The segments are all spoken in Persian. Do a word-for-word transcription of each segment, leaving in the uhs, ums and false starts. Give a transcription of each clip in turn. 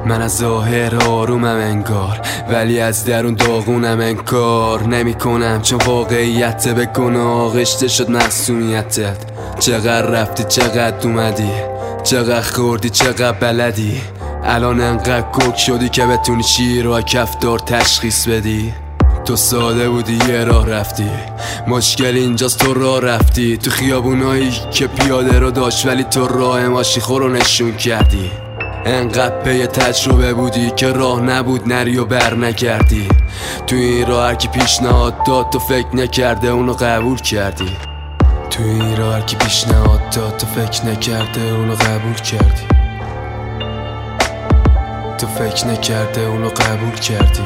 من از ظاهر آرومم انگار، ولی از درون داغونم انکار نمی کنم، چون واقعیت به گناه آغشته شد معصومیتت. چقدر رفتی چقدر اومدی، چقدر خوردی چقدر بلدی، الان انقدر کوک شدی که بتونی شیر و کفتار تشخیص بدی. تو ساده بودی یه راه رفتی، مشکل اینجاست تو راه رفتی تو خیابونایی که پیاده رو داشت، ولی تو راه ماشی خورو نشون کردی. انقدر پی تجربه بودی که راه نبود نری و بر نکردی. تو این راه هر کی پیشنهاد داد تو فکر نکرده اونو قبول کردی. تو این راه هر کی پیشنهاد داد تو فکر نکرده اونو قبول کردی. تو فکر نکرده اونو قبول کردی.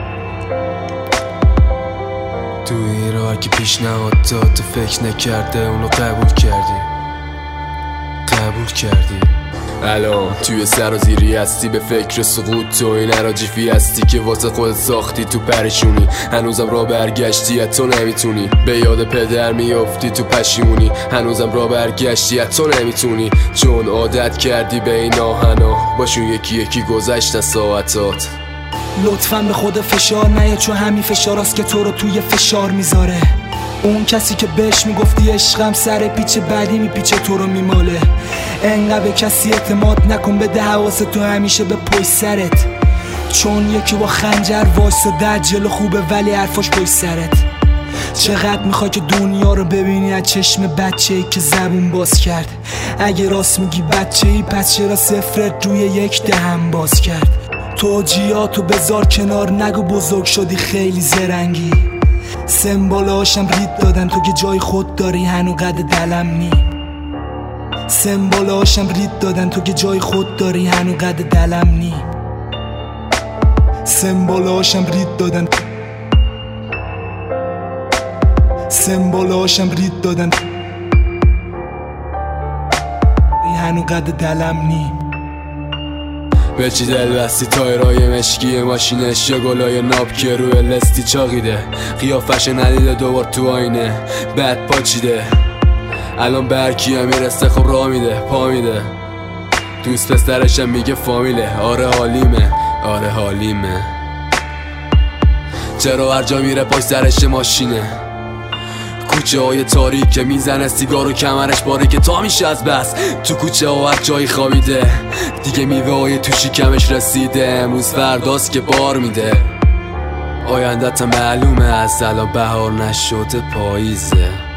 تو این راه هر کی پیشنهاد داد تو فکر نکرده اونو قبول کردی. قبول کردی. الان توی سرازیری هستی، به فکر سقوط تو این اراجیفی هستی که واسه خودت ساختی تو پریشونی. هنوزم را برگشتی تو نمیتونی، به یاد پدر میافتی تو پشیمونی. هنوزم را برگشتی تو نمیتونی، چون عادت کردی به این آهنا باشون یکی یکی گذشتن ساعتات. لطفاً به خود فشار نیا، چون همین فشاراست که تو رو توی فشار میذاره. اون کسی که بهش میگفتی عشقم سر پیچ بعدی میپیچه تو رو میماله. انقدر به کسی اعتماد نکن، بده حواست تو همیشه به پشت سرت، چون یکی با خنجر وایساده جلو خوبه ولی حرفاش پشت سرت. چقدر میخوای که دنیا رو ببینی از چشم بچه‌ای که زبون باز کرد؟ اگه راست میگی بچه‌ای پس چرا صفرت روی یک دهم باز کرد؟ توجیهاتو بذار کنار، نگو بزرگ شدی خیلی زرنگی. سمبالاشم رید دادن تو که جای خود داری هنو قد دلم نی. سمبالاشم رید دادن تو که جای خود داری هنو قد دلم نی. سمبالاشم رید دادن سمبالاشم رید دادن هنو قد دلم نی. به چی دل بستی تایرای مشکی ماشینش یا گلای ناب که روی لستی چاقیده، قیافش ندیده دوبار تو آینه بد پاچیده. الان برکی هم میرسته خب راه میده پا میده، دوست پسرشم میگه فامیله. آره حالیمه آره حالیمه، چرا هر جا میره پاش سرش ماشینه. کوچه های تاریک که میزنه سیگار و کمرش باره که تا میشه از بس. تو کوچه ها هر جایی خوابیده دیگه، میوه های تو شکمش رسیده. امروز فرداست که بار میده، آیندت معلومه از الان بهار نشده پاییزه.